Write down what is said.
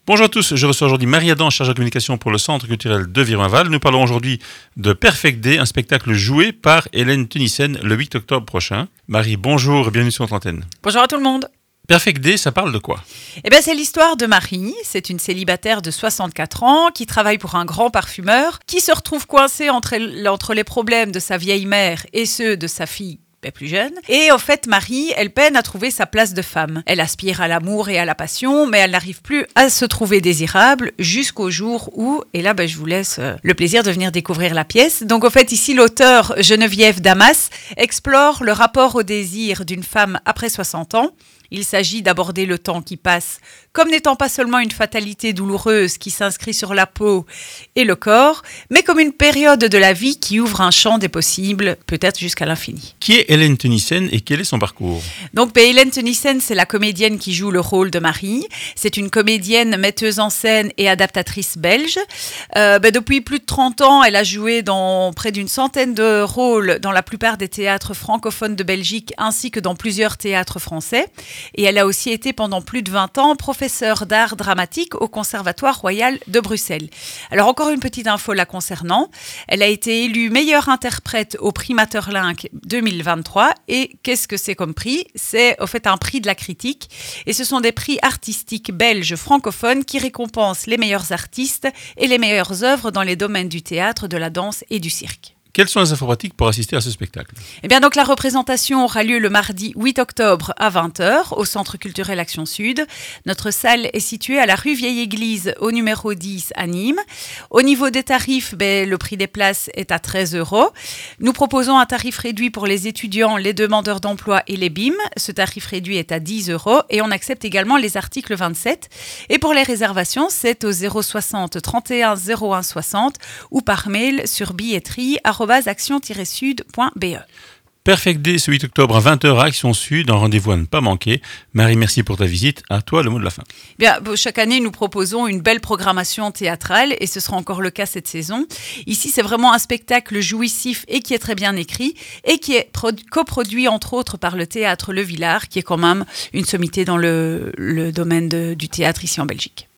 Bonjour à tous, je reçois aujourd'hui Marie Adam, chargée de communication pour le Centre culturel de Viruinval. Nous parlons aujourd'hui de Perfect Day, un spectacle joué par Hélène Tunissen le 8 octobre prochain. Marie, bonjour et bienvenue sur notre antenne. Bonjour à tout le monde. Perfect Day, ça parle de quoi ? C'est l'histoire de Marie. C'est une célibataire de 64 ans qui travaille pour un grand parfumeur, qui se retrouve coincée entre les problèmes de sa vieille mère et ceux de sa fille plus jeune. Et en fait, Marie, elle peine à trouver sa place de femme. Elle aspire à l'amour et à la passion, mais elle n'arrive plus à se trouver désirable jusqu'au jour où, et là, je vous laisse le plaisir de venir découvrir la pièce. Donc, en fait, ici, l'auteur Geneviève Damas explore le rapport au désir d'une femme après 60 ans. Il s'agit d'aborder le temps qui passe comme n'étant pas seulement une fatalité douloureuse qui s'inscrit sur la peau et le corps, mais comme une période de la vie qui ouvre un champ des possibles, peut-être jusqu'à l'infini. Qui est Hélène Tunissen et quel est son parcours ? Donc, Hélène Tunissen, c'est la comédienne qui joue le rôle de Marie. C'est une comédienne, metteuse en scène et adaptatrice belge. Depuis plus de 30 ans, elle a joué dans près d'une centaine de rôles dans la plupart des théâtres francophones de Belgique ainsi que dans plusieurs théâtres français. Et elle a aussi été pendant plus de 20 ans professeure d'art dramatique au Conservatoire royal de Bruxelles. Alors encore une petite info la concernant, elle a été élue meilleure interprète au prix Maeterlinck 2023 et qu'est-ce que c'est comme prix ? C'est au fait un prix de la critique et ce sont des prix artistiques belges francophones qui récompensent les meilleurs artistes et les meilleures œuvres dans les domaines du théâtre, de la danse et du cirque. Quelles sont les infos pratiques pour assister à ce spectacle ? Donc la représentation aura lieu le mardi 8 octobre à 20h au Centre culturel Action Sud. Notre salle est située à la rue Vieille Église au numéro 10 à Nîmes. Au niveau des tarifs, le prix des places est à 13 €. Nous proposons un tarif réduit pour les étudiants, les demandeurs d'emploi et les BIM. Ce tarif réduit est à 10 € et on accepte également les articles 27. Et pour les réservations, c'est au 060 31 01 60 ou par mail sur billetterie@action-sud.be. Perfect Day ce 8 octobre à 20h à Action Sud, un rendez-vous à ne pas manquer. Marie, merci pour ta visite. À toi le mot de la fin. Chaque année, nous proposons une belle programmation théâtrale et ce sera encore le cas cette saison. Ici, c'est vraiment un spectacle jouissif et qui est très bien écrit et qui est coproduit entre autres par le théâtre Le Villard, qui est quand même une sommité dans le domaine du théâtre ici en Belgique.